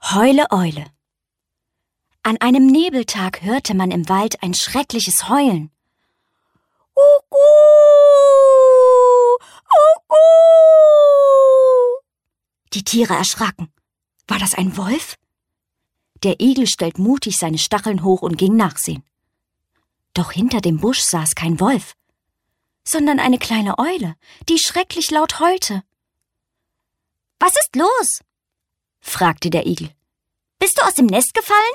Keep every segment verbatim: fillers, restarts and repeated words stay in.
Heule Eule. An einem Nebeltag hörte man im Wald ein schreckliches Heulen. Uhu, uhu. Die Tiere erschraken. War das ein Wolf? Der Igel stellt mutig seine Stacheln hoch und ging nachsehen. Doch hinter dem Busch saß kein Wolf, sondern eine kleine Eule, die schrecklich laut heulte. »Was ist los?« fragte der Igel. »Bist du aus dem Nest gefallen?«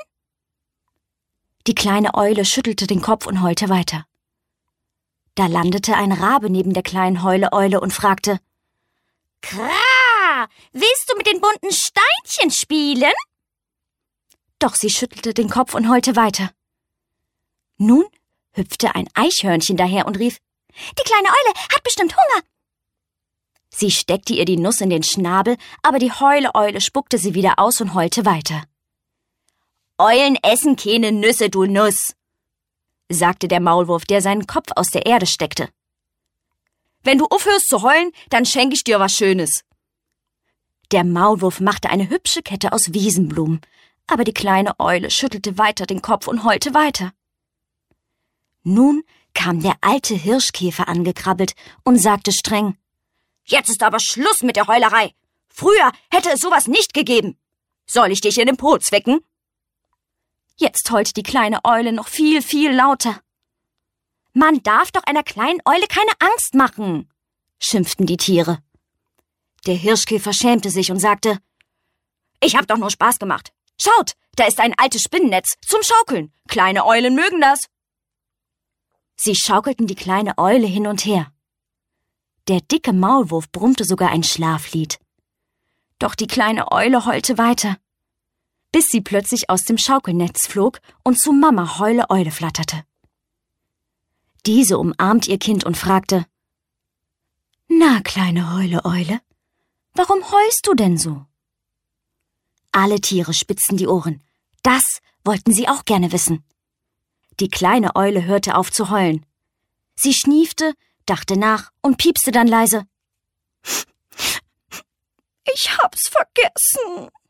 Die kleine Eule schüttelte den Kopf und heulte weiter. Da landete ein Rabe neben der kleinen Heule-Eule und fragte, »Kra, willst du mit den bunten Steinchen spielen?« Doch sie schüttelte den Kopf und heulte weiter. Nun hüpfte ein Eichhörnchen daher und rief, »Die kleine Eule hat bestimmt Hunger!« Sie steckte ihr die Nuss in den Schnabel, aber die Heule-Eule spuckte sie wieder aus und heulte weiter. »Eulen essen keine Nüsse, du Nuss«, sagte der Maulwurf, der seinen Kopf aus der Erde steckte. »Wenn du aufhörst zu heulen, dann schenke ich dir was Schönes.« Der Maulwurf machte eine hübsche Kette aus Wiesenblumen, aber die kleine Eule schüttelte weiter den Kopf und heulte weiter. Nun kam der alte Hirschkäfer angekrabbelt und sagte streng, »Jetzt ist aber Schluss mit der Heulerei. Früher hätte es sowas nicht gegeben. Soll ich dich in den Po zwicken?« Jetzt heulte die kleine Eule noch viel, viel lauter. »Man darf doch einer kleinen Eule keine Angst machen«, schimpften die Tiere. Der Hirschkäfer schämte sich und sagte, »Ich hab doch nur Spaß gemacht. Schaut, da ist ein altes Spinnennetz zum Schaukeln. Kleine Eulen mögen das.« Sie schaukelten die kleine Eule hin und her. Der dicke Maulwurf brummte sogar ein Schlaflied. Doch die kleine Eule heulte weiter, bis sie plötzlich aus dem Schaukelnetz flog und zu Mama Heule-Eule flatterte. Diese umarmt ihr Kind und fragte, »Na, kleine Heule-Eule, warum heulst du denn so?« Alle Tiere spitzten die Ohren. Das wollten sie auch gerne wissen. Die kleine Eule hörte auf zu heulen. Sie schniefte, dachte nach und piepste dann leise. »Ich hab's vergessen.«